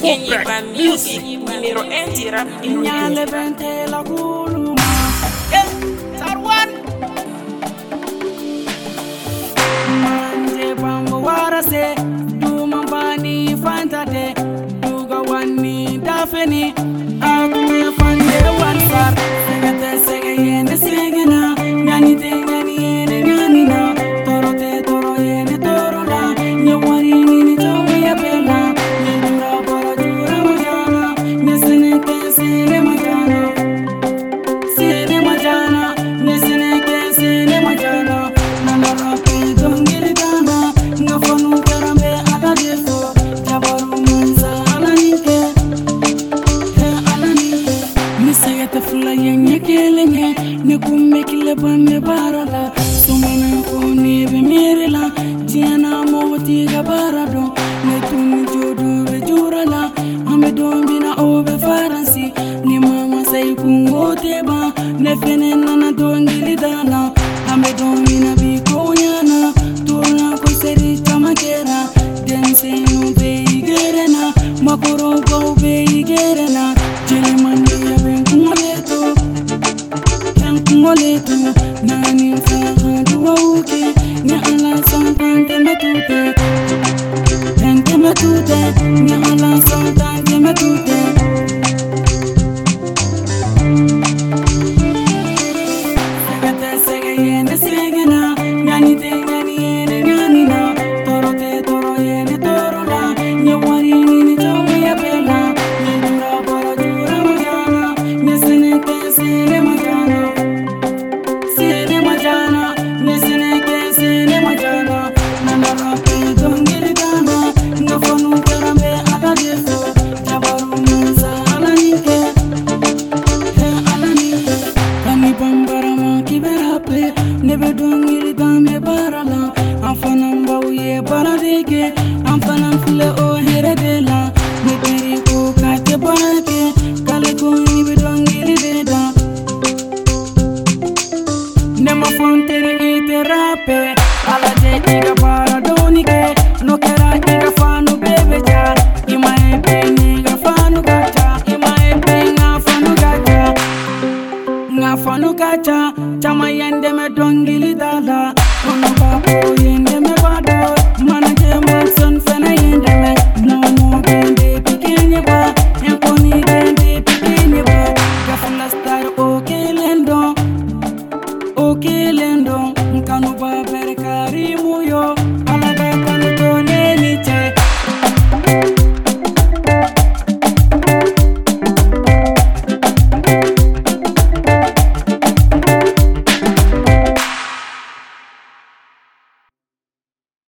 Kenyiba Music, numéro 1 du rap Nyale bente la kuluma Tarwan Manje bambo warase Duma bani fantade Duga wani dafeni Akume fante wansar Segate sege yende segena Nyani te nyani yene nyani na Toro te toro yene toro la Nyawari nini chowi ya pela Nyejura para jura majana Nyesene ke sene majana Sene majana Nyesene ke sene majana Nana rapi dongili dana Ngafanu karambe ala defo Jabaru mansa ala nike Ala nike Nisayata fula yenye kelenye Nekume kile bande barala Sumana kone be merela Tiana moti gabarado Netuni jodu be jurala Ame dombina obe faransi Ni mama say kungo teba Nefene nana dongili dana Ame dombina bi konyana Tuna ko seri chamakera Dense no be igerena Makoro go